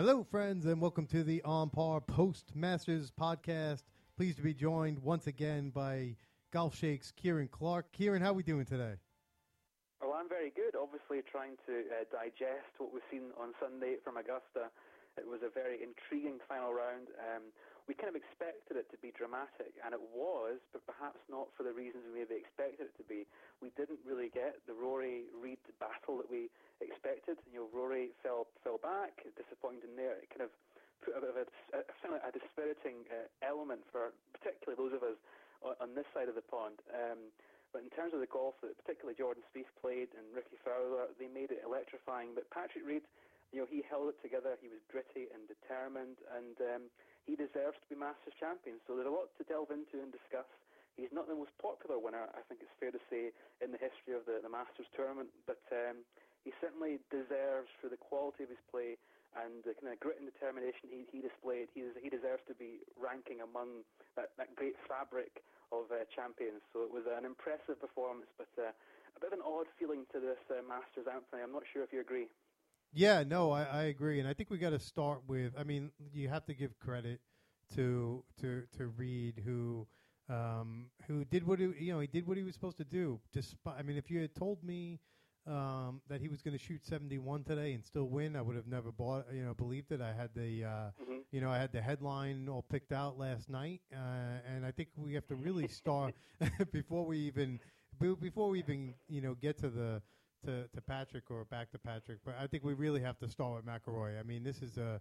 Hello, friends, and welcome to the On Par Post Masters podcast. Pleased to be joined once again by Golf Shake's Kieran Clark. Kieran, how are we doing today? Well, I'm very good. Obviously, trying to digest what we've seen on Sunday from Augusta. It was a very intriguing final round. We kind of expected it to be dramatic, and it was, but perhaps not for the reasons we maybe expected it to be. We didn't really get the Rory-Reid battle that we expected. Rory fell back, disappointed in there. It kind of put a bit of a dispiriting element for particularly those of us on this side of the pond. But in terms of the golf that particularly Jordan Spieth played and Ricky Fowler, they made it electrifying. But Patrick Reed, he held it together. He was gritty and determined, and he deserves to be Masters champion. So there's a lot to delve into and discuss. He's not the most popular winner, I think it's fair to say, in the history of the Masters tournament, but he certainly deserves, for the quality of his play and the kind of grit and determination he displayed, he deserves to be ranking among that great fabric of champions. So it was an impressive performance, but a bit of an odd feeling to this Masters, Anthony. I'm not sure if you agree. Yeah, no, I agree, and I think we got to start with. I mean, you have to give credit to Reed, who did what he did what he was supposed to do. Despite, I mean, if you had told me that he was going to shoot 71 today and still win, I would have never believed it. I had the I had the headline all picked out last night, and I think we have to really start before we even get to to Patrick or back to Patrick, but I think we really have to start with McIlroy. I mean, this is a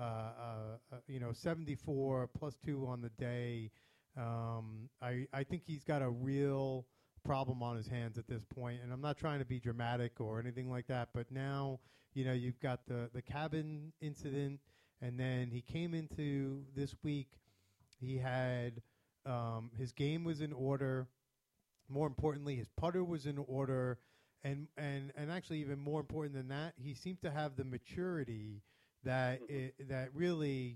74 plus 2 on the day. I think he's got a real problem on his hands at this point, and I'm not trying to be dramatic or anything like that, but now you've got the cabin incident, and then he came into this week. He had his game was in order. More importantly, his putter was in order. And actually, even more important than that, he seemed to have the maturity that really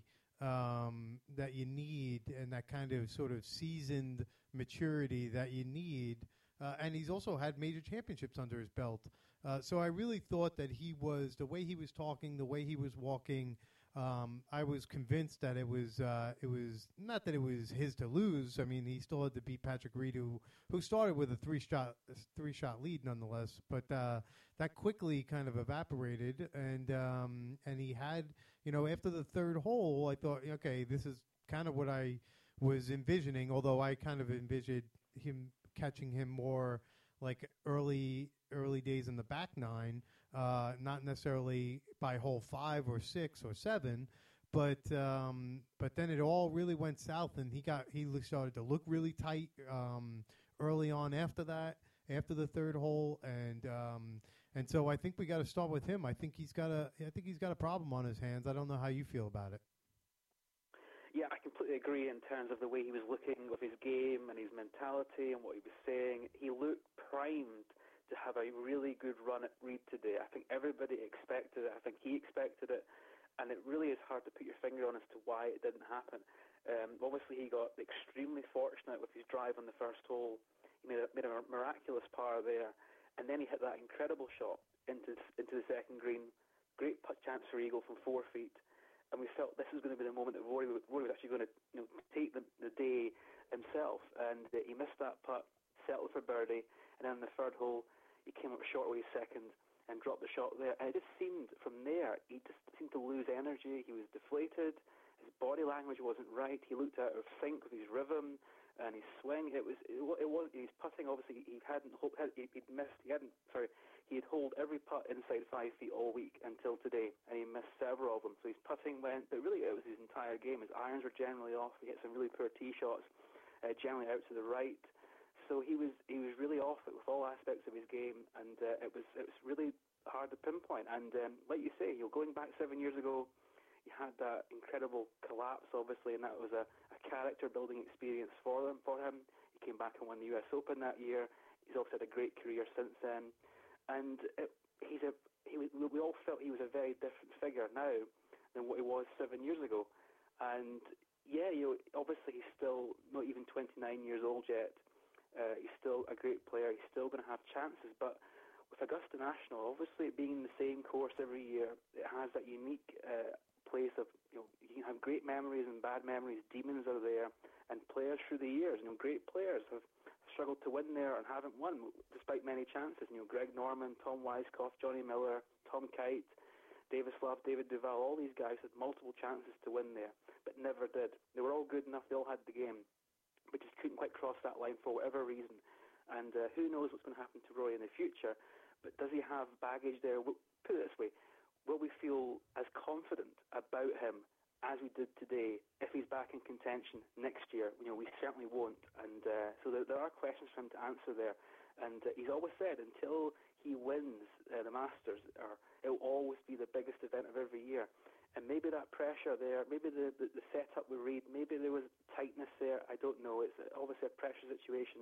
that you need, and that kind of sort of seasoned maturity that you need. And he's also had major championships under his belt. So I really thought that the way he was talking, the way he was walking. I was convinced that it was not that it was his to lose. I mean, he still had to beat Patrick Reed, who started with a three shot lead nonetheless. But that quickly kind of evaporated, and he had after the third hole, I thought, okay, this is kind of what I was envisioning. Although I kind of envisioned him catching him more like early days in the back nine, not necessarily by hole 5 or 6 or 7, but then it all really went south, and he started to look really tight early on after the third hole, and so I think we got to start with him. I think he's got a problem on his hands. I don't know how you feel about it. Yeah, I completely agree in terms of the way he was looking with his game and his mentality and what he was saying. He looked primed to have a really good run at Reed today. I think everybody expected it. I think he expected it. And it really is hard to put your finger on as to why it didn't happen. Obviously, he got extremely fortunate with his drive on the first hole. He made a miraculous par there. And then he hit that incredible shot into the second green. Great chance for eagle from 4 feet. And we felt this was going to be the moment that Rory was actually going to take the day himself. And he missed that putt, settled for birdie. And then on the third hole, he came up short with his second and dropped the shot there. And it just seemed, from there, he just seemed to lose energy. He was deflated. His body language wasn't right. He looked out of sync with his rhythm and his swing. It was his putting. Obviously, he had holed every putt inside 5 feet all week until today, and he missed several of them. So his putting went, but really it was his entire game. His irons were generally off. He hit some really poor tee shots, generally out to the right. So he was really off it with all aspects of his game, and it was really hard to pinpoint. And like you say, going back 7 years ago, you had that incredible collapse, obviously, and that was a character-building experience for him. He came back and won the U.S. Open that year. He's also had a great career since then. And we all felt he was a very different figure now than what he was 7 years ago. And, yeah, obviously he's still not even 29 years old yet. He's still a great player. He's still going to have chances. But with Augusta National, obviously it being the same course every year, it has that unique place of, you can have great memories and bad memories. Demons are there, and players through the years, great players have struggled to win there and haven't won despite many chances. Greg Norman, Tom Weiskopf, Johnny Miller, Tom Kite, David Slav, David Duval, all these guys had multiple chances to win there, but never did. They were all good enough, they all had the game, but just couldn't quite cross that line for whatever reason. And who knows what's going to happen to Rory in the future, but does he have baggage there? Put it this way, will we feel as confident about him as we did today if he's back in contention next year? We certainly won't. And so there are questions for him to answer there. And he's always said until he wins the Masters, it will always be the biggest event of every year. And maybe that pressure there, maybe the setup with Reed, maybe there was tightness there. I don't know. It's obviously a pressure situation.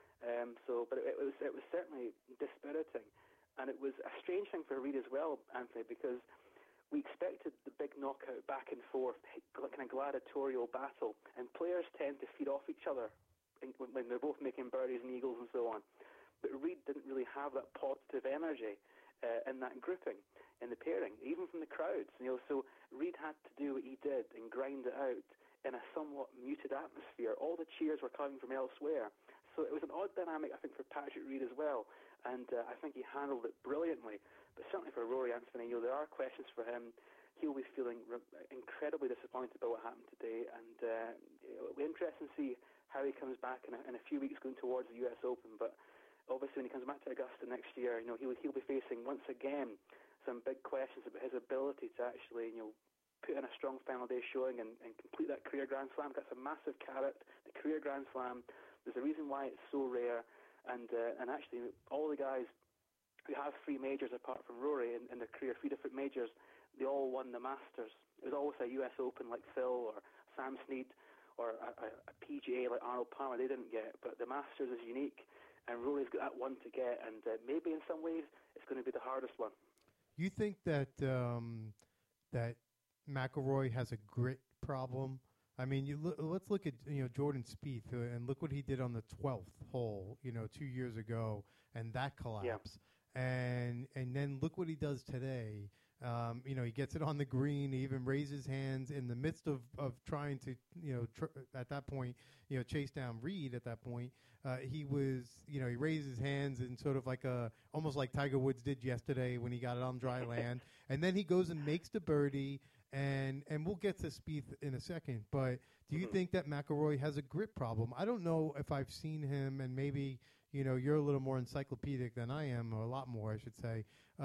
But it was certainly dispiriting, and it was a strange thing for Reed as well, Anthony, because we expected the big knockout back and forth, kind of gladiatorial battle, and players tend to feed off each other when they're both making birdies and eagles and so on. But Reed didn't really have that positive energy in that grouping, in the pairing, even from the crowds. So Reed had to do what he did and grind it out in a somewhat muted atmosphere. All the cheers were coming from elsewhere. So it was an odd dynamic, I think, for Patrick Reed as well, and I think he handled it brilliantly. But certainly for Rory Anthony, there are questions for him. He'll be feeling incredibly disappointed about what happened today, and it'll be interesting to see how he comes back in a few weeks going towards the US Open. But obviously when he comes back to Augusta next year, he'll be facing once again some big questions about his ability to actually, put in a strong final day showing and complete that career Grand Slam. That's a massive carrot, the career Grand Slam. There's a reason why it's so rare, and actually all the guys who have 3 majors apart from Rory in their career, 3 different majors, they all won the Masters. It was always a US Open like Phil or Sam Snead or a PGA like Arnold Palmer. They didn't get it, but the Masters is unique, and Rory's got that one to get, and maybe in some ways it's going to be the hardest one. You think that that McIlroy has a grit problem? I mean, let's look at Jordan Spieth, and look what he did on the 12th hole, 2 years ago, and that collapse. Yeah. And then look what he does today. He gets it on the green. He even raises hands in the midst of trying to, at that point, chase down Reed. At that point, he raised his hands in sort of like almost like Tiger Woods did yesterday when he got it on dry land. And then he goes and makes the birdie. And we'll get to Spieth in a second. But do you think that McIlroy has a grit problem? I don't know if I've seen him, and maybe you're a little more encyclopedic than I am, or a lot more, I should say.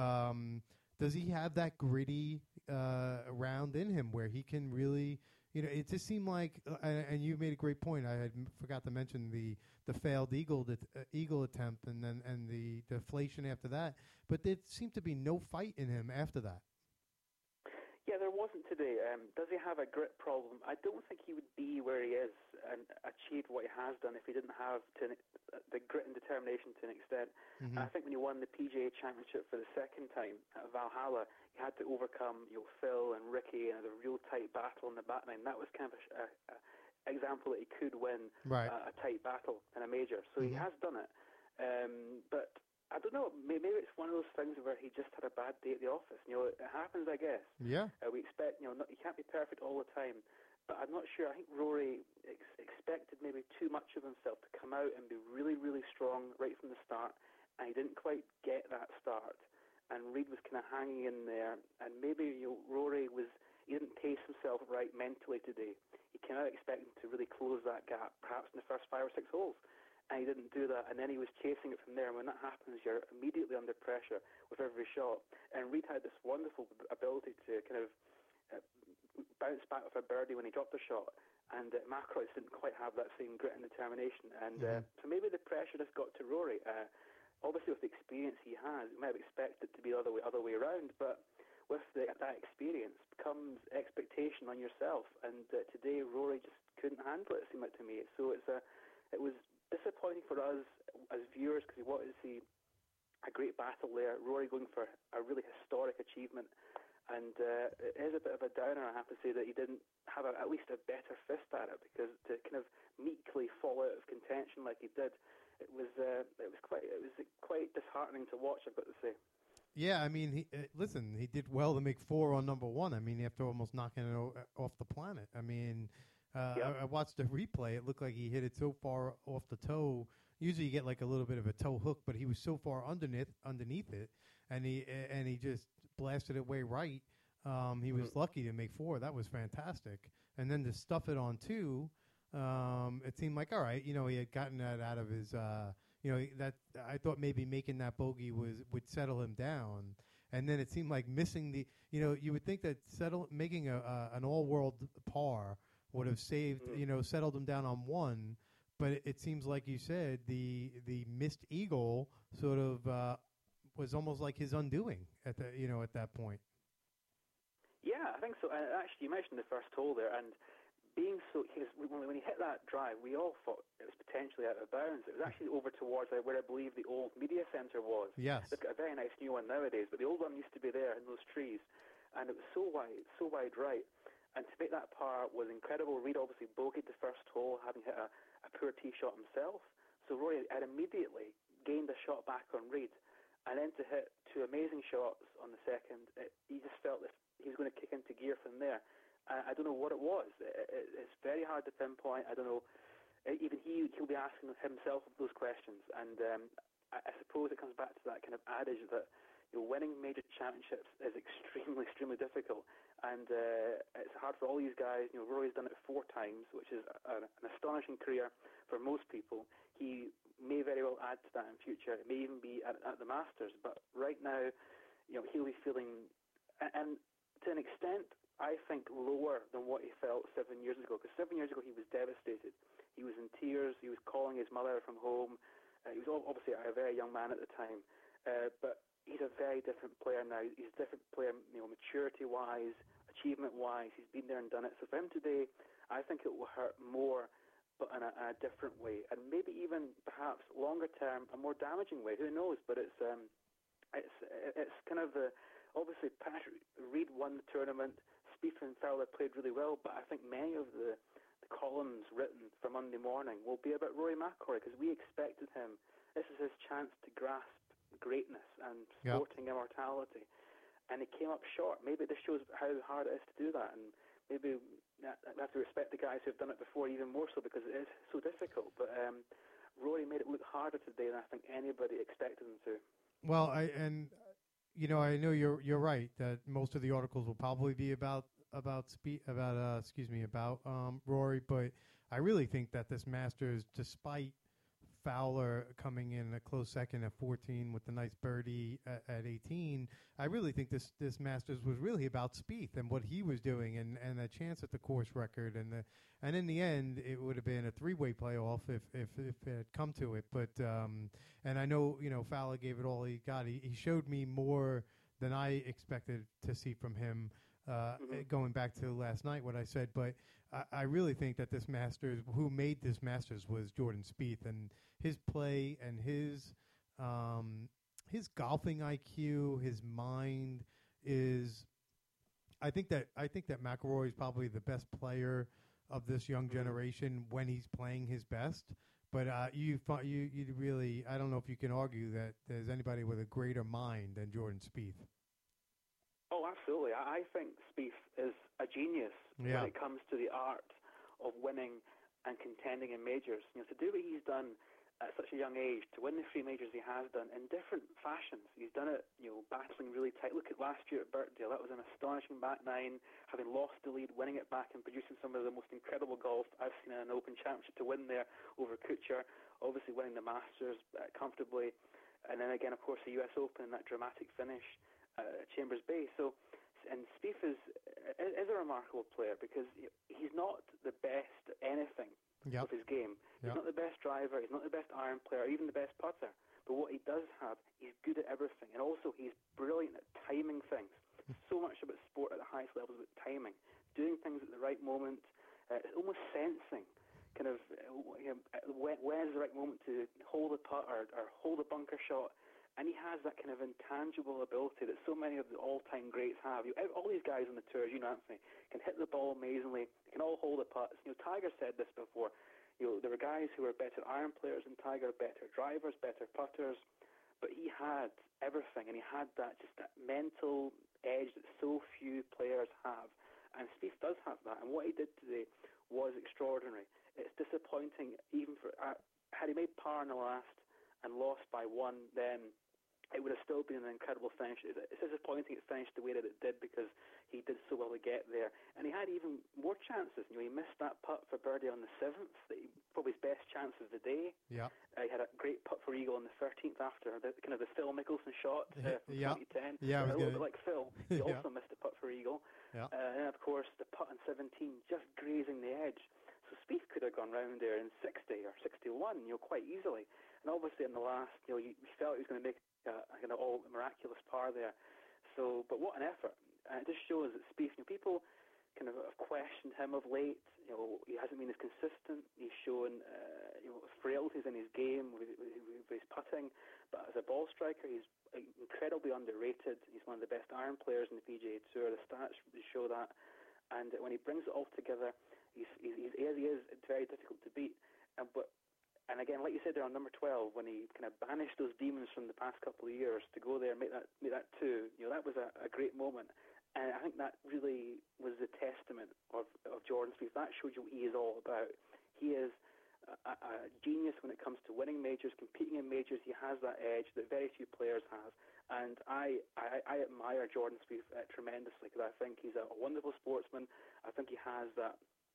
Does he have that gritty round in him where he can really, it just seemed like, and you made a great point. I had forgot to mention the failed eagle attempt and the deflation after that. But there seemed to be no fight in him after that. Yeah, there wasn't today. Does he have a grit problem? I don't think he would be where he is and achieve what he has done if he didn't have the grit and determination to an extent. Mm-hmm. I think when he won the PGA Championship for the second time at Valhalla, he had to overcome Phil and Ricky and a real tight battle in the back nine. That was kind of an example that he could win a tight battle in a major. So he has done it. But I don't know. Maybe it's one of those things where he just had a bad day at the office. It happens, I guess. Yeah. We expect, he can't be perfect all the time. But I'm not sure. I think Rory expected maybe too much of himself to come out and be really, really strong right from the start, and he didn't quite get that start. And Reed was kind of hanging in there, and maybe Rory he didn't pace himself right mentally today. He came out expecting to really close that gap, perhaps in the first 5 or 6 holes. And he didn't do that, and then he was chasing it from there. And when that happens, you're immediately under pressure with every shot. And Reed had this wonderful ability to kind of bounce back with a birdie when he dropped the shot. And McIlroy didn't quite have that same grit and determination. And so maybe the pressure just got to Rory. Obviously, with the experience he has, you might have expected it to be the other way around. But with that experience comes expectation on yourself. And today, Rory just couldn't handle it, it seemed like to me. So it was disappointing for us as viewers because we wanted to see a great battle there. Rory going for a really historic achievement, and it is a bit of a downer, I have to say, that he didn't have at least a better fist at it, because to kind of meekly fall out of contention like he did, it was quite disheartening to watch, I've got to say. Yeah, I mean, listen, he did well to make 4 on number 1. I mean, after almost knocking it off the planet. I mean, Yep. I watched the replay. It looked like he hit it so far off the toe. Usually, you get like a little bit of a toe hook, but he was so far underneath it, and he just blasted it way right. He was lucky to make 4. That was fantastic. And then to stuff it on 2, it seemed like all right. He had gotten that out of his. That I thought maybe making that bogey would settle him down, and then it seemed like missing the. You would think that making an all-world par would have saved. Settled him down on 1, but it seems like you said the missed eagle sort of was almost like his undoing at that point. Yeah, I think so. And actually, you mentioned the first hole there, and being so, when he hit that drive, we all thought it was potentially out of bounds. It was actually over towards where I believe the old media centre was. Yes. They've got a very nice new one nowadays, but the old one used to be there in those trees, and it was so wide right. And to make that par was incredible. Reed obviously bogeyed the first hole, having hit a poor tee shot himself. So Rory had immediately gained a shot back on Reed, and then to hit 2 amazing shots on the second, he just felt that he was going to kick into gear from there. I don't know what it was. It's very hard to pinpoint. I don't know. Even he'll be asking himself those questions. And I suppose it comes back to that kind of adage that winning major championships is extremely, extremely difficult. And it's hard for all these guys. Rory's done it 4 times, which is an astonishing career for most people. He may very well add to that in future. It may even be at the Masters. But right now, he'll be feeling, and to an extent, I think lower than what he felt 7 years ago. Because 7 years ago he was devastated. He was in tears. He was calling his mother from home. He was obviously a very young man at the time. But he's a very different player now. He's a different player, maturity-wise, achievement-wise. He's been there and done it. So for him today, I think it will hurt more, but in a different way, and maybe even perhaps longer term, a more damaging way. Who knows? But it's kind of obviously Patrick Reed won the tournament. Spieth and Fowler played really well, but I think many of the columns written for Monday morning will be about Rory McIlroy, because we expected him. This is his chance to grasp greatness and sporting immortality, and he came up short. Maybe this shows how hard it is to do that, and maybe we have to respect the guys who have done it before even more so, because it is so difficult. But Rory made it look harder today than I think anybody expected him to. Well, I know you're right that most of the articles will probably be about Rory, but I really think that this Masters, despite Fowler coming in a close second at 14 with the nice birdie at 18, I really think this Masters was really about Spieth and what he was doing and a chance at the course record, and in the end it would have been a 3-way playoff if it had come to it. But and I know Fowler gave it all he got. He showed me more than I expected to see from him. Going back to last night, what I said, but I really think that this Masters, who made this Masters, was Jordan Spieth, and his play and his golfing IQ, his mind is. I think that McIlroy is probably the best player of this young generation when he's playing his best. But you really, I don't know if you can argue that there's anybody with a greater mind than Jordan Spieth. Oh, absolutely. I think Spieth is a genius when it comes to the art of winning and contending in majors. To do what he's done at such a young age, to win the 3 majors he has done in different fashions. He's done it, battling really tight. Look at last year at Birkdale. That was an astonishing back 9, having lost the lead, winning it back and producing some of the most incredible golf I've seen in an Open Championship to win there over Kuchar. Obviously winning the Masters comfortably. And then again, of course, the US Open and that dramatic finish at Chambers Bay. So, and Spieth is a remarkable player because he's not the best at anything with his game. He's not the best driver, he's not the best iron player, or even the best putter. But what he does have, he's good at everything. And also he's brilliant at timing things. So much about sport at the highest levels about timing. Doing things at the right moment, almost sensing kind of when is the right moment to hold a putt or hold a bunker shot. And he has that kind of intangible ability that so many of the all-time greats have. All these guys on the tours, Anthony, can hit the ball amazingly. They can all hold the putts. Tiger said this before. There were guys who were better iron players than Tiger, better drivers, better putters. but he had everything, and he had that mental edge that so few players have. And Spieth does have that, and what he did today was extraordinary. It's disappointing, even for had he made par in the last and lost by one, then it would have still been an incredible finish. It's disappointing it finished the way that it did, because he did so well to get there. And he had even more chances. He missed that putt for birdie on the 7th, probably his best chance of the day. Yeah. He had a great putt for eagle on the 13th after the Phil Mickelson shot from 2010. Yeah, a little bit like Phil. He yeah. also missed a putt for eagle. Yeah. And, of course, the putt on 17, just grazing the edge. So Spieth could have gone round there in 60 or 61, quite easily. And obviously in the last, you felt he was going to make an all miraculous par there. So, but what an effort! And it just shows that Spieth, people kind of have questioned him of late. He hasn't been as consistent. He's shown, frailties in his game with his putting. But as a ball striker, he's incredibly underrated. He's one of the best iron players in the PGA Tour. The stats show that. And when he brings it all together, he's as he is, it's very difficult to beat. And again, like you said there on number 12, when he kind of banished those demons from the past couple of years to go there and make that 2, that was a great moment. And I think that really was the testament of Jordan Spieth. That shows you what he is all about. He is a genius when it comes to winning majors, competing in majors. He has that edge that very few players have. And I admire Jordan Spieth tremendously, because I think he's a wonderful sportsman. I think he has that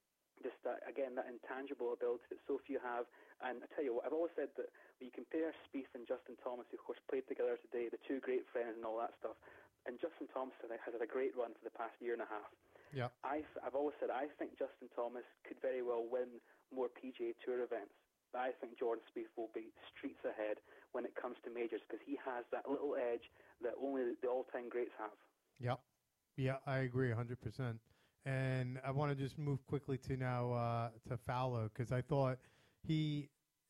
intangible ability that so few have. And I tell you what, I've always said that when you compare Spieth and Justin Thomas, who of course played together today, the two great friends and all that stuff, and Justin Thomas has had a great run for the past year and a half. Yeah. I've always said I think Justin Thomas could very well win more PGA Tour events. But I think Jordan Spieth will be streets ahead when it comes to majors, because he has that little edge that only the all-time greats have. Yeah. Yeah, I agree 100%. And I want to just move quickly to now to Fowler, because I thought he,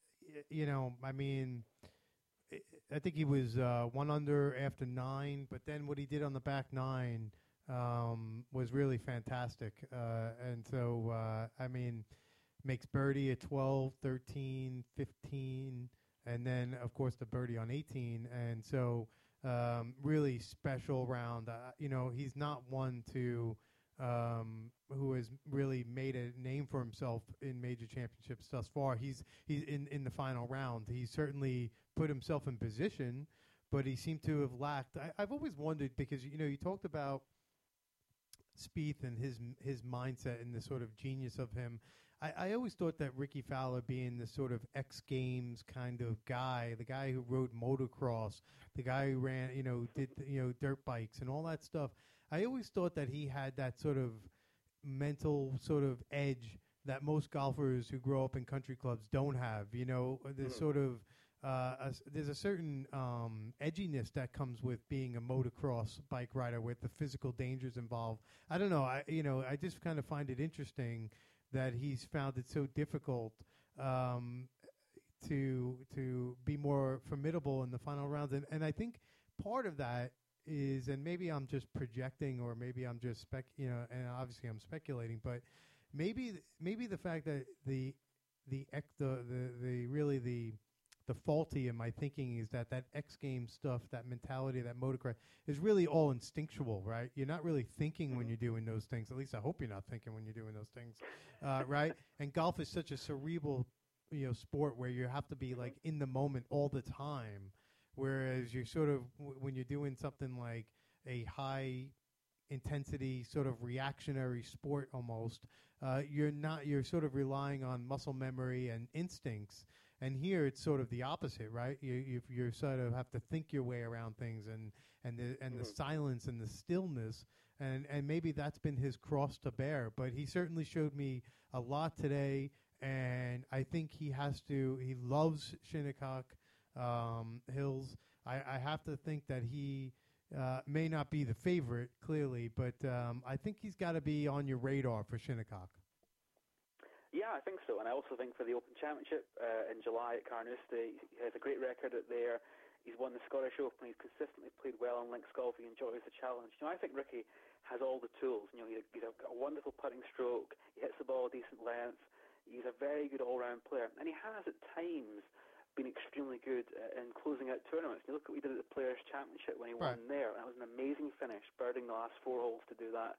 I think he was 1 under after 9, but then what he did on the back 9 was really fantastic. And so, makes birdie at 12, 13, 15, and then, of course, the birdie on 18. And so really special round. He's not one to who has really made a name for himself in major championships thus far. He's in the final round. He certainly put himself in position, but he seemed to have lacked. I've always wondered, because you talked about Spieth and his mindset and the sort of genius of him. I always thought that Ricky Fowler, being the sort of X Games kind of guy, the guy who rode motocross, the guy who ran, did dirt bikes and all that stuff, I always thought that he had that sort of mental sort of edge that most golfers who grow up in country clubs don't have. There's sort of there's a certain edginess that comes with being a motocross bike rider, with the physical dangers involved. I don't know. I just kind of find it interesting that he's found it so difficult to be more formidable in the final rounds, and I think part of that is, and maybe I'm just projecting, or maybe I'm just and obviously I'm speculating, but maybe the fact that the faulty in my thinking is that X Games stuff, that mentality, that motocross is really all instinctual, right? You're not really thinking when you're doing those things. At least I hope you're not thinking when you're doing those things, right? And golf is such a cerebral, sport where you have to be like in the moment all the time. Whereas you're sort of, when you're doing something like a high intensity sort of reactionary sport almost, you're sort of relying on muscle memory and instincts. And here it's sort of the opposite, right? You sort of have to think your way around things, and the silence and the stillness, and maybe that's been his cross to bear. But he certainly showed me a lot today, and I think he loves Shinnecock Hills. I have to think that he may not be the favorite, clearly, but I think he's got to be on your radar for Shinnecock. Yeah, I think so, and I also think for the Open Championship in July at Carnoustie, he has a great record there. He's won the Scottish Open. He's consistently played well on links golf. He enjoys the challenge. I think Ricky has all the tools. He's got a wonderful putting stroke. He hits the ball a decent length. He's a very good all-round player, and he has at times been extremely good in closing out tournaments. You look at what he did at the Players' Championship when he won there. That was an amazing finish, birding the last 4 holes to do that.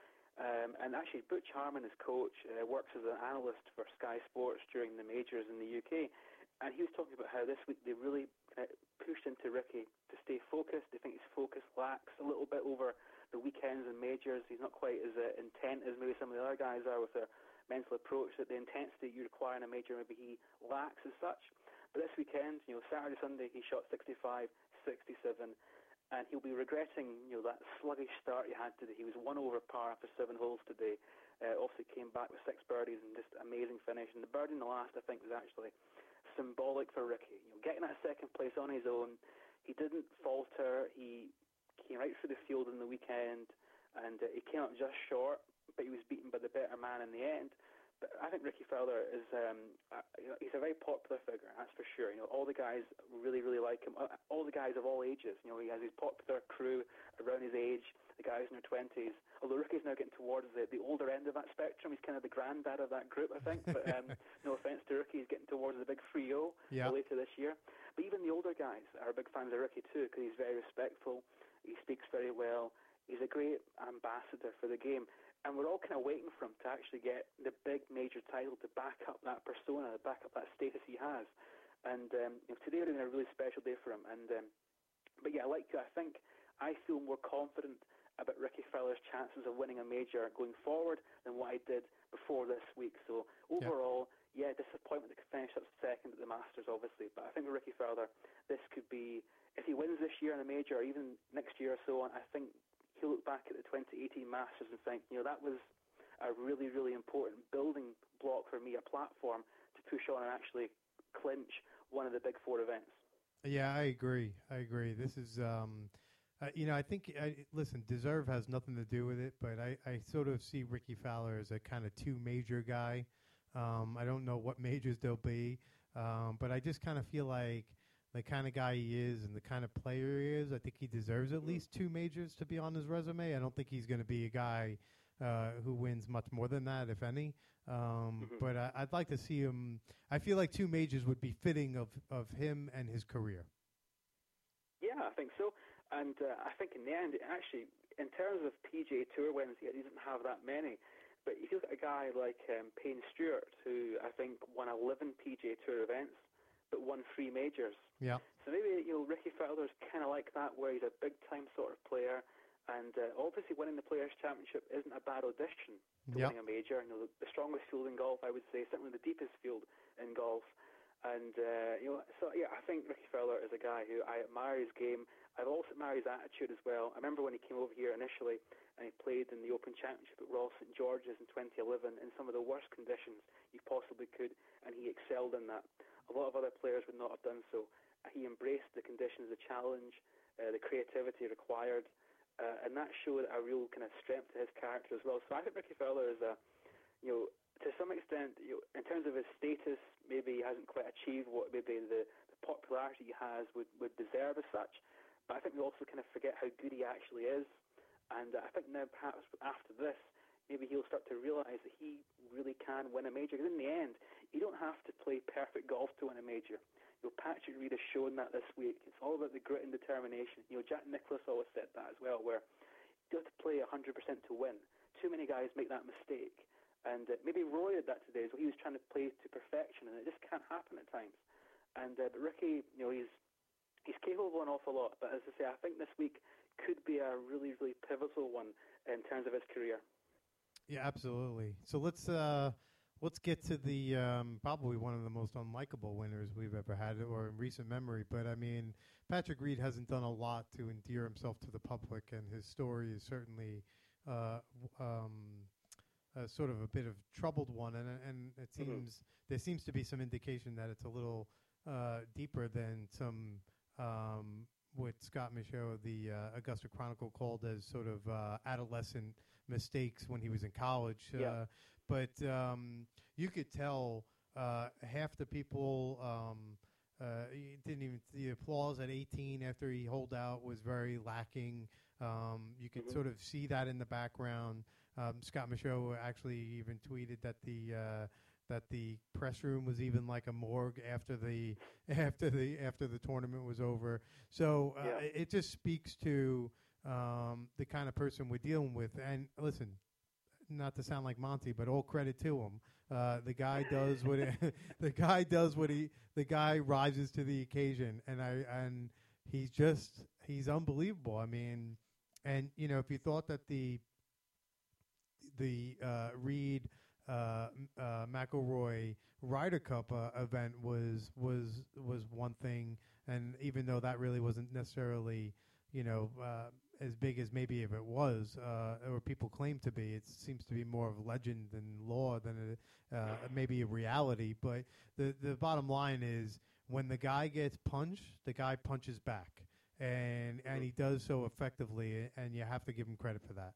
And actually, Butch Harmon, his coach, works as an analyst for Sky Sports during the majors in the UK. And he was talking about how this week they really pushed into Ricky to stay focused. They think his focus lacks a little bit over the weekends and majors. He's not quite as intent as maybe some of the other guys are with their mental approach, that the intensity you require in a major maybe he lacks as such. But this weekend, Saturday, Sunday, he shot 65, 67, and he'll be regretting, that sluggish start he had today. He was 1 over par after 7 holes today. Obviously came back with 6 birdies and just amazing finish. And the birdie in the last, I think, was actually symbolic for Ricky. Getting that second place on his own, he didn't falter. He came right through the field in the weekend, and he came up just short, but he was beaten by the better man in the end. But I think Ricky Fowler is, he's a very popular figure, that's for sure. All the guys really, really like him. All the guys of all ages. He has his popular crew around his age, the guys in their 20s. Although Ricky's now getting towards the older end of that spectrum. He's kind of the granddad of that group, I think. But no offence to Ricky, he's getting towards the big 3-0 later this year. But even the older guys are big fans of Ricky too, because he's very respectful. He speaks very well. He's a great ambassador for the game. And we're all kind of waiting for him to actually get the big major title to back up that persona, to back up that status he has. And today would have been a really special day for him. And but yeah, I feel more confident about Ricky Fowler's chances of winning a major going forward than what I did before this week. So overall, disappointment to finish up second at the Masters, obviously. But I think with Ricky Fowler, this could be, if he wins this year in a major, or even next year or so on, I think he'll look back at the 2018 Masters and think, that was a really, really important building block for me, a platform to push on and actually clinch one of the big 4 events. Yeah, I agree. This is, I think, listen, deserve has nothing to do with it, but I sort of see Ricky Fowler as a kind of 2 major guy. I don't know what majors there'll be, but I just kind of feel like the kind of guy he is and the kind of player he is, I think he deserves at least 2 majors to be on his resume. I don't think he's going to be a guy who wins much more than that, if any. But I'd like to see him. I feel like 2 majors would be fitting of him and his career. Yeah, I think so. And I think in the end, actually, in terms of PGA Tour wins, he doesn't have that many. But if you look at a guy like Payne Stewart, who I think won 11 PGA Tour events, but won 3 majors. Yeah. So maybe Ricky Fowler's kind of like that, where he's a big time sort of player, and obviously winning the Players' Championship isn't a bad audition to winning a major. The strongest field in golf, I would say, certainly the deepest field in golf. And I think Ricky Fowler is a guy who I admire his game. I've also admired his attitude as well. I remember when he came over here initially and he played in the Open Championship at Royal St George's in 2011 in some of the worst conditions you possibly could, and he excelled in that. A lot of other players would not have done so. He embraced the conditions, the challenge, the creativity required, and that showed a real kind of strength to his character as well. So I think Ricky Fowler is to some extent, in terms of his status, maybe he hasn't quite achieved what maybe the popularity he has would deserve as such. But I think we also kind of forget how good he actually is. And I think now perhaps after this, maybe he'll start to realise that he really can win a major. Because in the end, you don't have to play perfect golf to win a major. Patrick Reed has shown that this week. It's all about the grit and determination. Jack Nicklaus always said that as well, where you have to play 100% to win. Too many guys make that mistake. And maybe Roy did that today, so he was trying to play to perfection, and it just can't happen at times. And but Ricky, he's capable an awful lot. But as I say, I think this week could be a really, really pivotal one in terms of his career. Yeah, absolutely. So let's get to the probably one of the most unlikable winners we've ever had, or in recent memory. But I mean, Patrick Reed hasn't done a lot to endear himself to the public, and his story is certainly sort of a bit of troubled one. And it seems there seems to be some indication that it's a little deeper than some what Scott Michaud of the Augusta Chronicle called as sort of adolescent mistakes when he was in college. But you could tell half the people didn't even, the applause at 18 after he holed out was very lacking. You could sort of see that in the background. Scott Michaud actually even tweeted that that the press room was even like a morgue after the after the tournament was over. So it just speaks to the kind of person we're dealing with. And listen, not to sound like Monty, but all credit to him. The guy does what the guy rises to the occasion, and he's unbelievable. I mean, and if you thought that the Reed McIlroy Ryder Cup event was one thing, and even though that really wasn't necessarily as big as maybe if it was or people claim to be, it seems to be more of legend and law than maybe a reality. But the bottom line is, when the guy gets punched, the guy punches back, and he does so effectively, and you have to give him credit for that.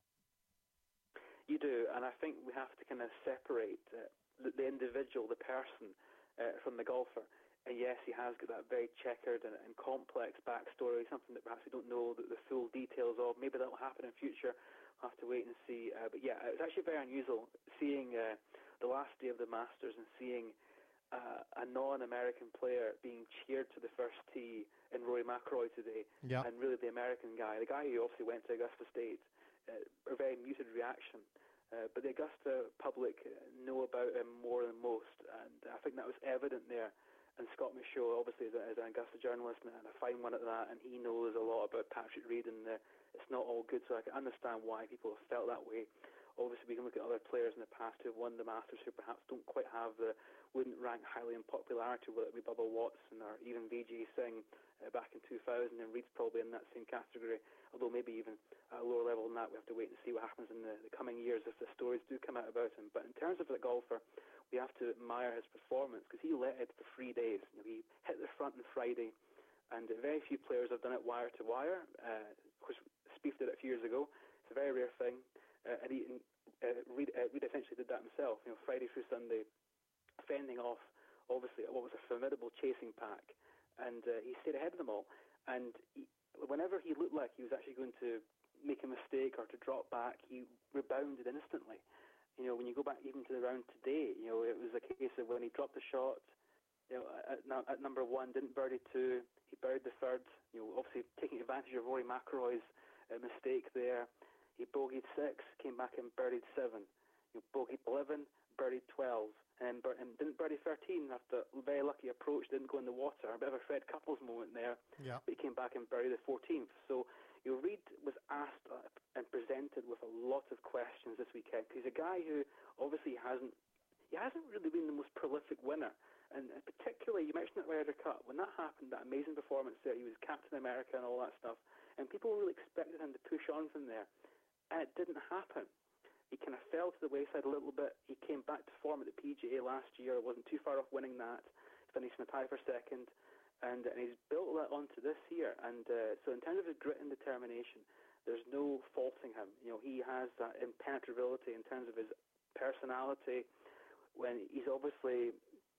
You do, and I think we have to kind of separate the individual, the person, from the golfer. And yes, he has got that very checkered and complex backstory, something that perhaps we don't know the full details of. Maybe that will happen in future. We'll have to wait and see. But yeah, it was actually very unusual seeing the last day of the Masters and seeing a non-American player being cheered to the first tee in Rory McIlroy today. Yep. And really the American guy, the guy who obviously went to Augusta State, a very muted reaction. But the Augusta public know about him more than most, and I think that was evident there. And Scott Michaud, obviously, is an Augusta journalist, and a fine one at that, and he knows a lot about Patrick Reed, and it's not all good, so I can understand why people have felt that way. Obviously, we can look at other players in the past who have won the Masters who perhaps don't quite have wouldn't rank highly in popularity, whether it be Bubba Watson or even Vijay Singh back in 2000, and Reed's probably in that same category, although maybe even at a lower level than that. We have to wait and see what happens in the coming years if the stories do come out about him. But in terms of the golfer, we have to admire his performance, because he led for 3 days. He hit the front on Friday, and very few players have done it wire to wire. Of course, Spieth did it a few years ago. It's a very rare thing. And Reed essentially did that himself. Friday through Sunday, fending off obviously what was a formidable chasing pack, and he stayed ahead of them all. And whenever he looked like he was actually going to make a mistake or to drop back, he rebounded instantly. When you go back even to the round today, it was a case of when he dropped the shot, at number one, didn't birdie two, he buried the third, obviously taking advantage of Rory McIlroy's mistake there. He bogeyed 6, came back and birdied 7. Bogeyed 11, birdied 12, and didn't birdie 13 after a very lucky approach, didn't go in the water. A bit of a Fred Couples moment there, yeah. But he came back and birdied the 14th. So Reed was asked and presented with a lot of questions this weekend. He's a guy who obviously hasn't really been the most prolific winner. And particularly, you mentioned that Ryder Cup. When that happened, that amazing performance there, he was Captain America and all that stuff, and people really expected him to push on from there. And it didn't happen. He kind of fell to the wayside a little bit. He came back to form at the PGA last year. Wasn't too far off winning that. Finished in a tie for second. And he's built that onto this year. And so in terms of his grit and determination, there's no faulting him. He has that impenetrability in terms of his personality. When he's obviously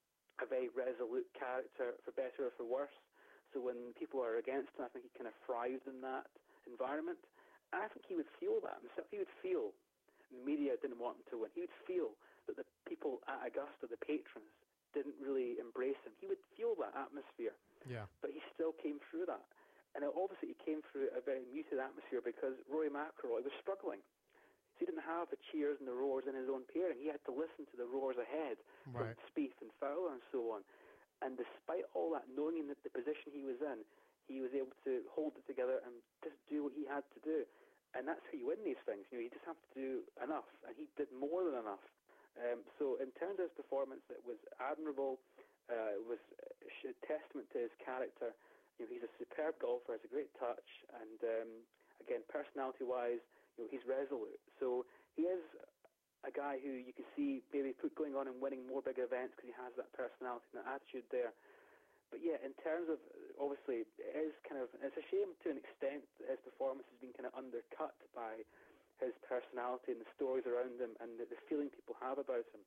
a very resolute character, for better or for worse. So when people are against him, I think he kind of thrives in that environment. And I think he would feel that himself. He would feel the media didn't want him to win. He would feel that the people at Augusta, the patrons, didn't really embrace him. He would feel that atmosphere. Yeah. But he still came through that. And obviously he came through a very muted atmosphere because Rory McIlroy was struggling. So he didn't have the cheers and the roars in his own pairing. He had to listen to the roars ahead from Spieth and Fowler and so on. And despite all that, knowing that the position he was in, he was able to hold it together and just do what he had to do. And that's how you win these things. You just have to do enough. And he did more than enough. So in terms of his performance, it was admirable. It was a testament to his character. He's a superb golfer, has a great touch, and again, personality-wise, he's resolute. So he is a guy who you can see maybe going on and winning more big events because he has that personality and that attitude there. But yeah, in terms of, obviously, it's a shame to an extent that his performance has been kind of undercut by his personality and the stories around him and the feeling people have about him.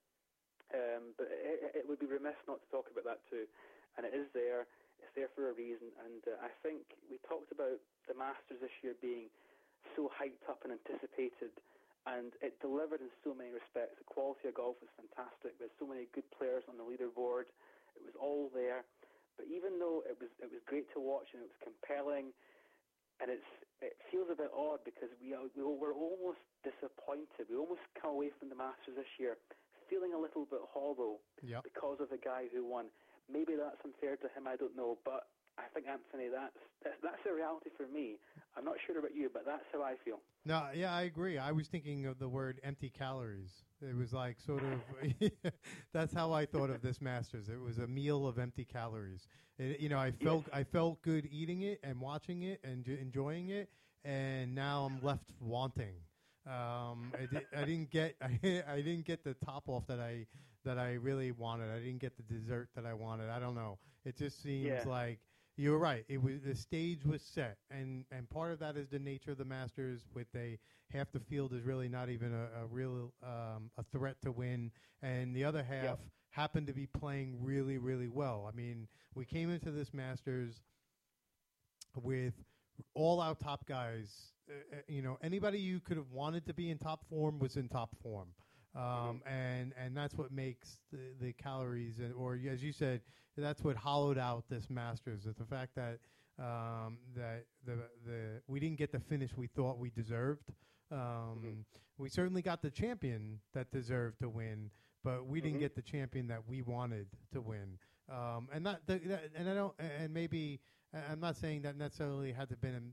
But it would be remiss not to talk about that too. And it is there. It's there for a reason. And I think we talked about the Masters this year being so hyped up and anticipated. and it delivered in so many respects. The quality of golf was fantastic. There's so many good players on the leaderboard. It was all there. But even though it was great to watch and it was compelling, and it feels a bit odd because we're almost disappointed. We almost come away from the Masters this year feeling a little bit hollow because of the guy who won. Maybe that's unfair to him, I don't know, but I think, Anthony, that's the reality for me. I'm not sure about you, but that's how I feel. No, yeah, I agree. I was thinking of the word empty calories. It was like sort of, that's how I thought of this Masters. It was a meal of empty calories. I felt good eating it and watching it and enjoying it, and now I'm left wanting. I didn't get the top off that I really wanted. I didn't get the dessert that I wanted. I don't know. It just seems like you're right. The stage was set, and part of that is the nature of the Masters. With half the field is really not even a real a threat to win, and the other half happened to be playing really, really well. I mean, we came into this Masters with all our top guys. Anybody you could have wanted to be in top form was in top form. And that's what makes the calories, or as you said, that's what hollowed out this Masters. Is the fact that we didn't get the finish we thought we deserved. We certainly got the champion that deserved to win, but we didn't get the champion that we wanted to win. Maybe I'm not saying that necessarily had to been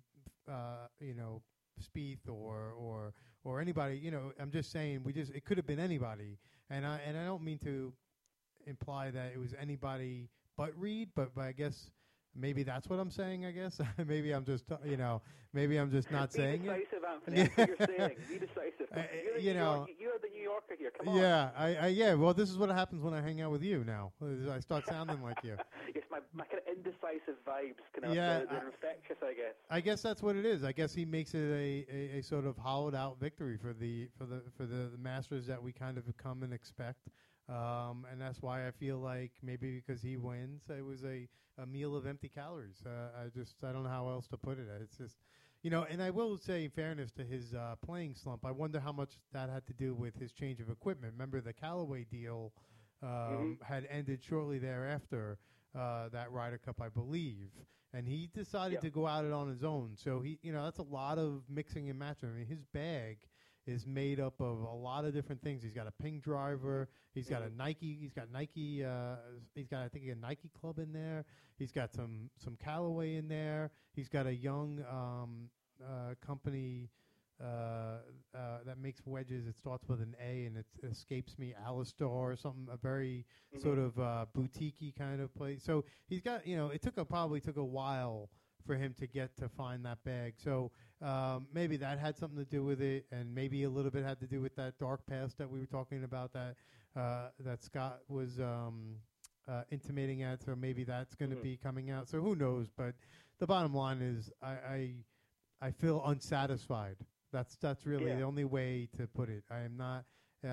Spieth or anybody. I'm just saying it could have been anybody, and I don't mean to imply that it was anybody but Reed, but I guess maybe that's what I'm saying. I guess maybe I'm just maybe I'm just not saying it. Be decisive, Anthony. That's what you're saying. Be decisive. You're the New Yorker here. Come on. Yeah. Well, this is what happens when I hang out with you. Now I start sounding like you. Yes, my kind of indecisive vibes they're infectious, I guess. I guess that's what it is. I guess he makes it a sort of hollowed out victory for the Masters that we kind of come and expect. And that's why I feel like maybe because he wins, it was a meal of empty calories. I don't know how else to put it. It's just, and I will say, in fairness to his playing slump, I wonder how much that had to do with his change of equipment. Remember, the Callaway deal had ended shortly thereafter that Ryder Cup, I believe, and he decided to go at it on his own. So that's a lot of mixing and matching. I mean, his bag is made up of a lot of different things. He's got a ping driver. He's got a Nike. He's got Nike. He's got, I think, a Nike club in there. He's got some Callaway in there. He's got a young company that makes wedges. It starts with an A, and it escapes me, Alistar or something. A very sort of boutique-y kind of place. So he's got, it probably took a while for him to get to find that bag. So maybe that had something to do with it, and maybe a little bit had to do with that dark past that we were talking about that Scott was intimating at. So maybe that's going to be coming out. So who knows? But the bottom line is I feel unsatisfied. That's really the only way to put it. I am not.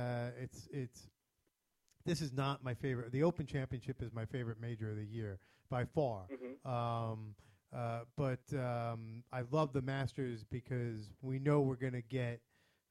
This is not my favorite. The Open Championship is my favorite major of the year by far. But I love the Masters because we know we're going to get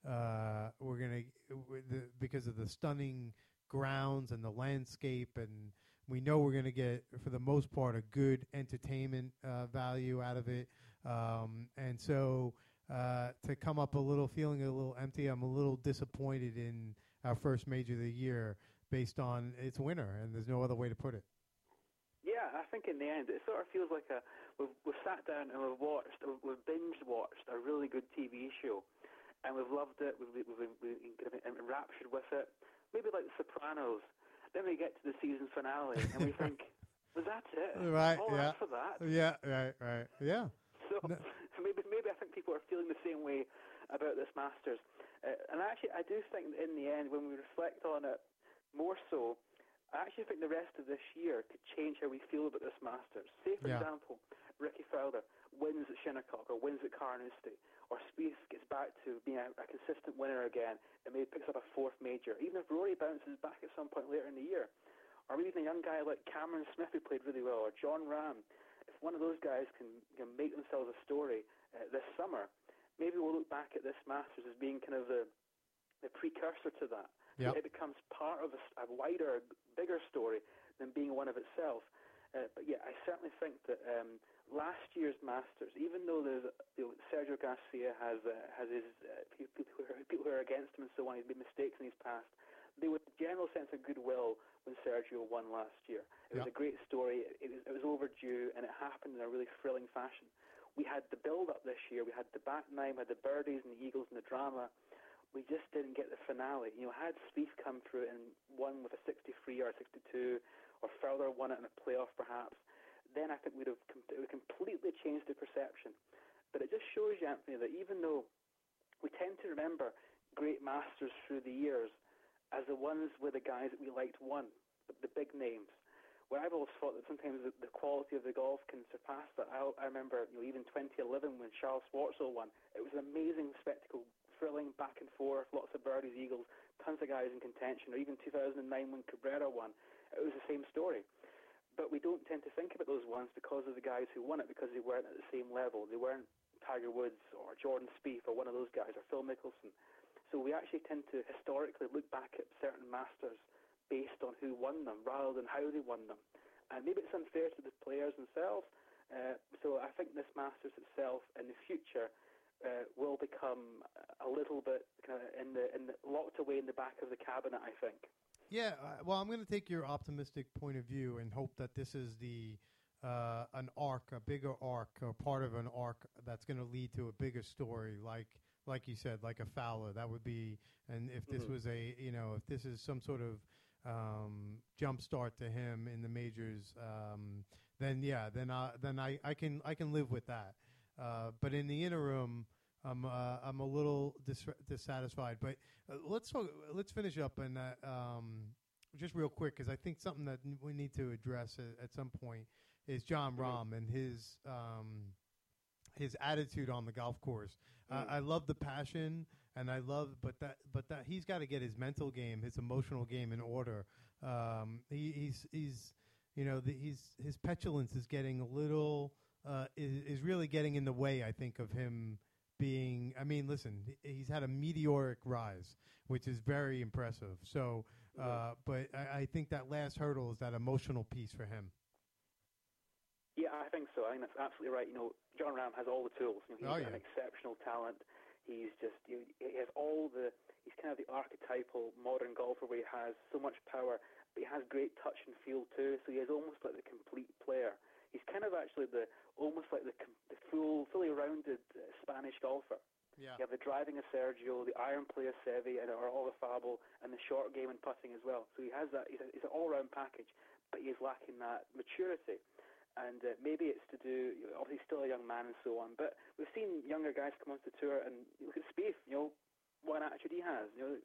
because of the stunning grounds and the landscape, and we know we're going to get, for the most part, a good entertainment value out of it. And so to come up feeling a little empty, I'm a little disappointed in our first major of the year based on its winner, and there's no other way to put it. Yeah, I think in the end it sort of feels like we've sat down and we've binge watched a really good TV show, and we've loved it. We've been enraptured with it. Maybe like The Sopranos. Then we get to the season finale and we think, was that it? Right. All yeah. for that. Yeah. Right. Yeah. So maybe I think people are feeling the same way about this Masters, and actually I do think that in the end, when we reflect on it more so, I actually think the rest of this year could change how we feel about this Masters. Say, for example, Ricky Fowler wins at Shinnecock or wins at Carnoustie, or Spieth gets back to being a consistent winner again and maybe picks up a fourth major. Even if Rory bounces back at some point later in the year, or even a young guy like Cameron Smith who played really well, or John Rahm, if one of those guys can make themselves a story this summer, maybe we'll look back at this Masters as being kind of the the precursor to that. Yep. It becomes part of a wider, bigger story than being one of itself. But yeah, I certainly think that last year's Masters, even though Sergio Garcia has his people who are against him and so on, he's made mistakes in his past, there was a general sense of goodwill when Sergio won last year. It was a great story. It was overdue, and it happened in a really thrilling fashion. We had the build-up this year. We had the back nine, we had the birdies and the eagles and the drama. We just didn't get the finale. Had Spieth come through and won with a 63 or a 62, or Fowler won it in a playoff perhaps, then I think it would completely changed the perception. But it just shows you, Anthony, that even though we tend to remember great Masters through the years as the ones where the guys that we liked won, the big names, where I've always thought that sometimes the quality of the golf can surpass that. I remember even 2011 when Charles Schwartzel won. It was an amazing spectacle, thrilling, back and forth, lots of birdies, eagles, tons of guys in contention. Or even 2009 when Cabrera won, it was the same story. But we don't tend to think about those ones because of the guys who won it, because they weren't at the same level. They weren't Tiger Woods or Jordan Spieth or one of those guys, or Phil Mickelson. So we actually tend to historically look back at certain Masters based on who won them rather than how they won them. And maybe it's unfair to the players themselves. So I think this Masters itself in the future will become a little bit kind of locked away in the back of the cabinet, I think. Yeah, well, I'm going to take your optimistic point of view and hope that this is an arc, a bigger arc, or part of an arc that's going to lead to a bigger story, like you said, like a Fowler. That would be, and if this was if this is some sort of jump start to him in the majors, then I can live with that. But in the interim, I'm a little dissatisfied. But let's finish up and just real quick, because I think something that we need to address at some point is Jon Rahm and his attitude on the golf course. I love the passion, and I love, but that he's got to get his mental game, his emotional game in order. His petulance is getting a little is really getting in the way, I think, of him being. I mean, listen, he's had a meteoric rise, which is very impressive. So, but I think that last hurdle is that emotional piece for him. Yeah, I think so. I think that's absolutely right. Jon Rahm has all the tools. He's an exceptional talent. He's just he has all the. He's kind of the archetypal modern golfer where he has so much power, but he has great touch and feel too. So he is almost like the complete player. He's kind of actually almost like the fully rounded Spanish golfer. Yeah. You have the driving of Sergio, the iron play of Seve, and Olazabal, and the short game and putting as well. So he has that. He's an all-round package, but he's lacking that maturity. And maybe it's to do, obviously he's still a young man and so on, but we've seen younger guys come onto the tour, and look at Spieth, what an attitude he has.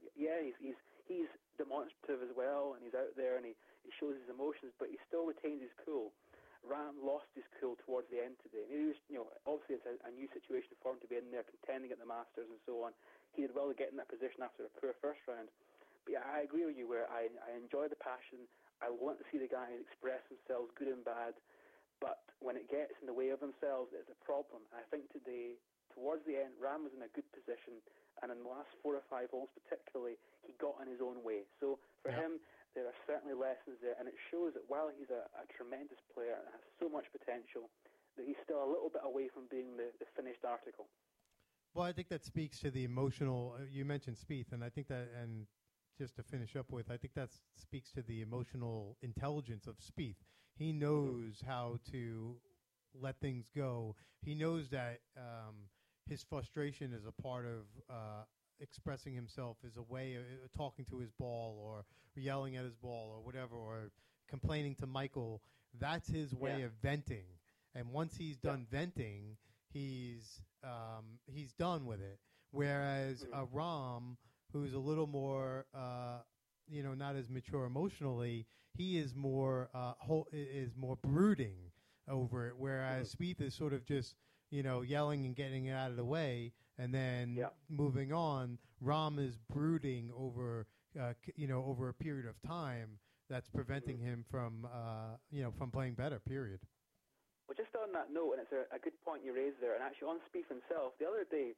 He's demonstrative as well, and he's out there and he shows his emotions, but he still retains his cool. Rahm lost his cool towards the end today. He was, obviously it's a new situation for him to be in there contending at the Masters and so on. He did well to get in that position after a poor first round. But yeah, I agree with you where I enjoy the passion. I want to see the guys express themselves, good and bad. But when it gets in the way of themselves, it's a problem. I think today, towards the end, Rahm was in a good position, and in the last 4 or 5 holes particularly, he got in his own way. So for him, there are certainly lessons there, and it shows that while he's a tremendous player and has so much potential, that he's still a little bit away from being the finished article. Well, I think that speaks to the emotional. You mentioned Spieth, and I think that, and just to finish up with, I think that speaks to the emotional intelligence of Spieth. He knows how to let things go. He knows that his frustration is a part of expressing himself, is a way of talking to his ball or yelling at his ball or whatever, or complaining to Michael. That's his way of venting. And once he's done venting, he's done with it. Whereas Rahm, who's a little more, not as mature emotionally, he is more brooding over it. Whereas Spieth is sort of just, yelling and getting it out of the way, and then moving on. Rahm is brooding over, over a period of time that's preventing him from playing better. Period. Well, just on that note, and it's a good point you raised there, and actually on Spieth himself, the other day,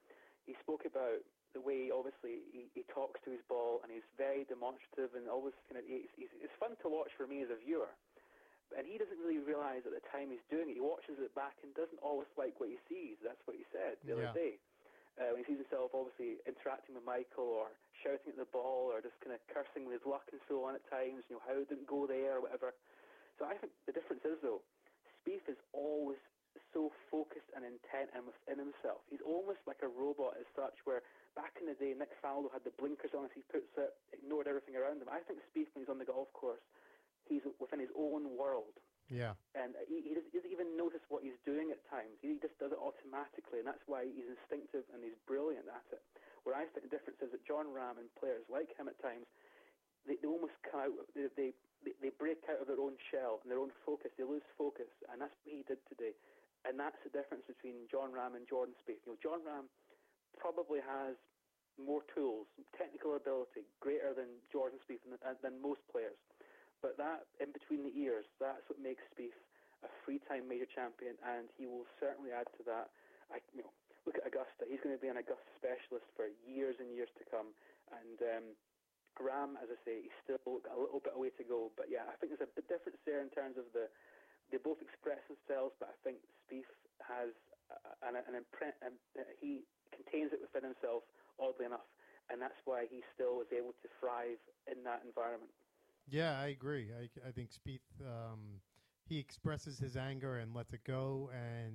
he spoke about the way, obviously, he talks to his ball, and he's very demonstrative, and always kind of, it's fun to watch for me as a viewer. And he doesn't really realize at the time he's doing it. He watches it back and doesn't always like what he sees. That's what he said the other day. When he sees himself obviously interacting with Michael or shouting at the ball or just kind of cursing with his luck and so on at times, how it didn't go there or whatever. So I think the difference is, though, Spieth is always so focused and intent and within himself. He's almost like a robot as such, where back in the day, Nick Faldo had the blinkers on as he puts it, ignored everything around him. I think Spieth, when he's on the golf course, he's within his own world. Yeah. And he doesn't even notice what he's doing at times. He just does it automatically, and that's why he's instinctive and he's brilliant at it. Where I think the difference is that Jon Rahm and players like him at times, they almost come out, they break out of their own shell and their own focus. They lose focus, and that's what he did today. And that's the difference between Jon Rahm and Jordan Spieth. Jon Rahm probably has more tools, technical ability, greater than Jordan Spieth than most players. But that, in between the ears, that's what makes Spieth a three-time major champion, and he will certainly add to that. Look at Augusta. He's going to be an Augusta specialist for years and years to come. And Rahm, as I say, he's still got a little bit of way to go. But yeah, I think there's a bit difference there in terms of they both express themselves, but I think Spieth has an imprint, and he contains it within himself, oddly enough, and that's why he still is able to thrive in that environment. Yeah, I agree. I think Spieth, he expresses his anger and lets it go,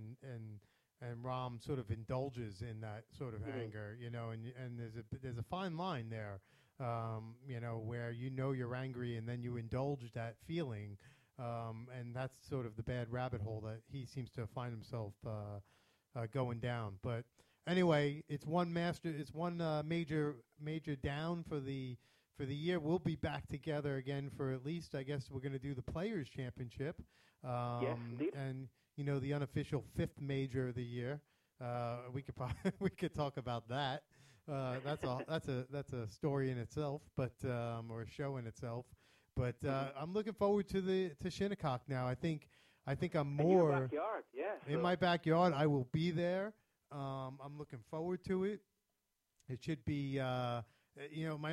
and Rahm sort of indulges in that sort of anger, and there's a fine line there, where you're angry and then you indulge that feeling, and that's sort of the bad rabbit hole that he seems to find himself going down. But anyway, it's one major down for the year. We'll be back together again for at least, I guess, we're going to do the Players Championship, yes, indeed. and the unofficial fifth major of the year. We could talk about that. That's a story in itself, but or a show in itself. But I'm looking forward to Shinnecock now. I think I'm more in your backyard. Yeah, in my backyard. I will be there. I'm looking forward to it. It should be. My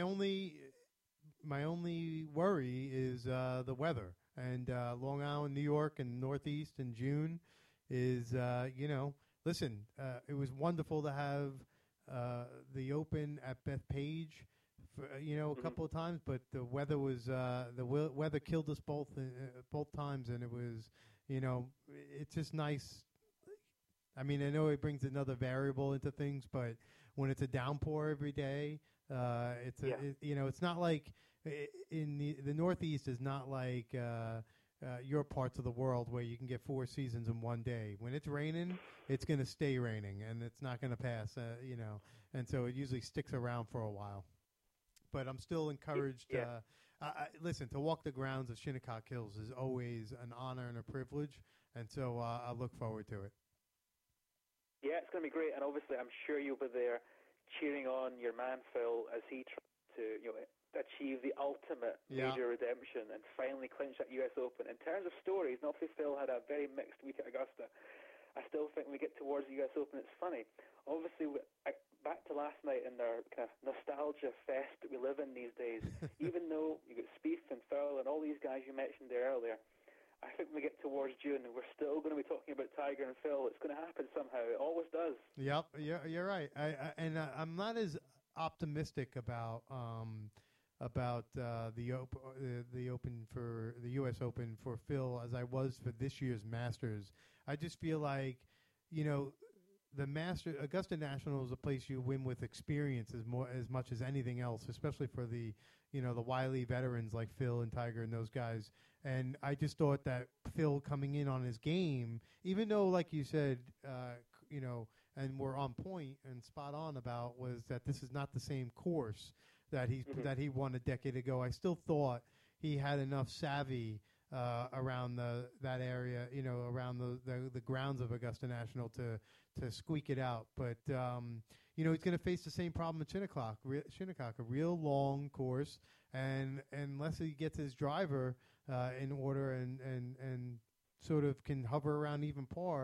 only worry is the weather, and Long Island, New York, and Northeast in June is listen. It was wonderful to have the Open at Bethpage, for, a couple of times, but the weather was weather killed us both times, and it was it's just nice. I mean, I know it brings another variable into things, but when it's a downpour every day. It's not like in the Northeast is not like your parts of the world where you can get 4 seasons in one day. When it's raining, it's going to stay raining, and it's not going to pass, and so it usually sticks around for a while. But I'm still encouraged. Listen, to walk the grounds of Shinnecock Hills is always an honor and a privilege, and so I look forward to it. Yeah, it's going to be great, and obviously I'm sure you'll be there cheering on your man Phil as he tries to achieve the ultimate major redemption and finally clinch that US Open. In terms of stories, and obviously Phil had a very mixed week at Augusta. I still think when we get towards the US Open, it's funny. Obviously, back to last night in our kind of nostalgia fest that we live in these days, even though you got Spieth and Phil and all these guys you mentioned there earlier, I think when we get towards June, and we're still going to be talking about Tiger and Phil. It's going to happen somehow. It always does. Yep, you're right. I'm not as optimistic about the Open for the U.S. Open for Phil as I was for this year's Masters. I just feel like, the Augusta National is a place you win with experience as much as anything else, especially for the the wily veterans like Phil and Tiger and those guys. And I just thought that Phil coming in on his game, even though, like you said, and we're on point and spot on about, was that this is not the same course that he won a decade ago. I still thought he had enough savvy around that area, around the grounds of Augusta National to squeak it out. But he's going to face the same problem at Shinnecock, a real long course, and unless he gets his driver in order and sort of can hover around even par,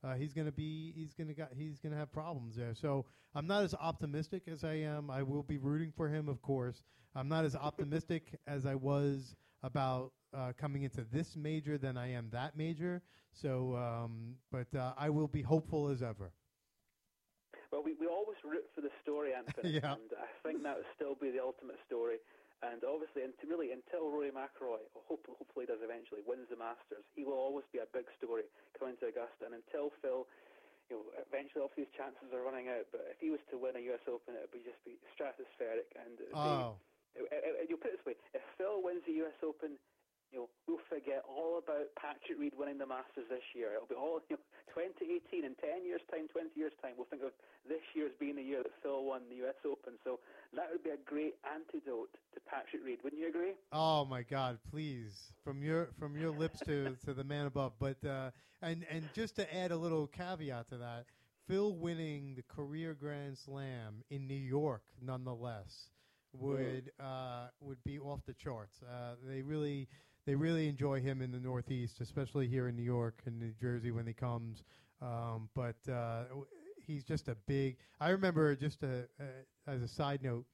he's going to have problems there. So I'm not as optimistic as I am. I will be rooting for him, of course. I'm not as optimistic as I was about coming into this major than I am that major. So, but I will be hopeful as ever. Well, we always root for the story, Anthony, Yeah. and I think that will still be the ultimate story. And obviously, until Rory McIlroy, hopefully does eventually, wins the Masters, he will always be a big story coming to Augusta. And until Phil, eventually obviously his chances are running out, but if he was to win a US Open, it would just be stratospheric. And you'll put it this way, if Phil wins the US Open, we'll forget all about Patrick Reed winning the Masters this year. It'll be all 2018 in 10 years' time, 20 years' time. We'll think of this year as being the year that Phil won the US Open. So that would be a great antidote to Patrick Reed. Wouldn't you agree? Oh my God! Please, from your lips to the man above. But and just to add a little caveat to that, Phil winning the career Grand Slam in New York, nonetheless, would be off the charts. They really enjoy him in the Northeast, especially here in New York and New Jersey when he comes. But he's just a big. I remember just as a side note,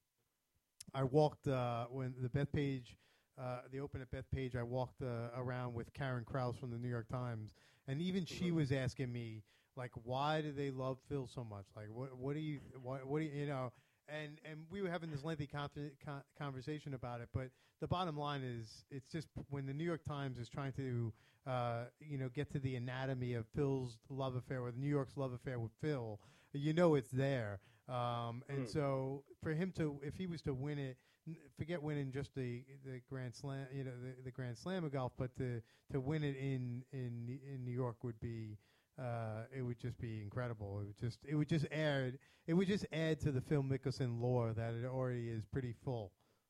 I walked when the Bethpage, the Open at Bethpage. I walked around with Karen Krause from the New York Times, and even she was asking me like, why do they love Phil so much? Like, what do you And we were having this lengthy conversation about it, but the bottom line is, it's just when the New York Times is trying to, get to the anatomy of Phil's love affair or New York's love affair with Phil, it's there. And so for him to, if he was to win it, forget winning just the Grand Slam, the Grand Slam of golf, but to win it in New York would be. It would just be incredible. It would just add to the Phil Mickelson lore that it already is pretty full.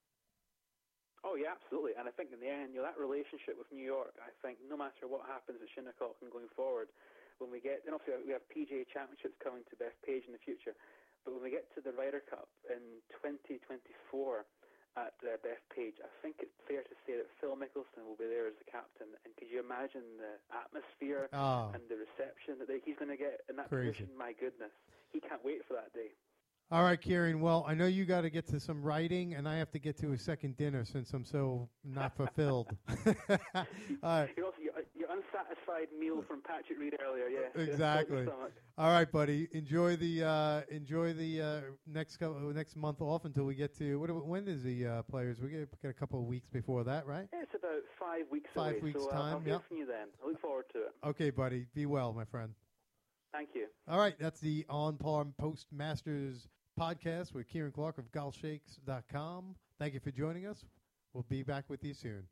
Oh yeah, absolutely. And I think in the end, that relationship with New York, I think no matter what happens at Shinnecock and going forward, when we get, and obviously we have PGA Championships coming to Bethpage in the future, but when we get to the Ryder Cup in 2024 at Bethpage, I think it's fair to say that Phil Mickelson will be there as the captain. And could you imagine the atmosphere and the reception that he's going to get in that position? My goodness, he can't wait for that day. All right, Kieran. Well, I know you got to get to some writing, and I have to get to a second dinner since I'm so not fulfilled. All right. Your unsatisfied meal from Patrick Reed earlier, yeah. Exactly. All right, buddy. Enjoy the next month off until we get to when is the Players? We got a couple of weeks before that, right? Yeah, it's about 5 weeks. 5 weeks so, time. I'll hear from you then. I look forward to it. Okay, buddy. Be well, my friend. Thank you. All right, that's the On Par Post Masters podcast with Kieran Clark of GolfShakes.com. Thank you for joining us. We'll be back with you soon.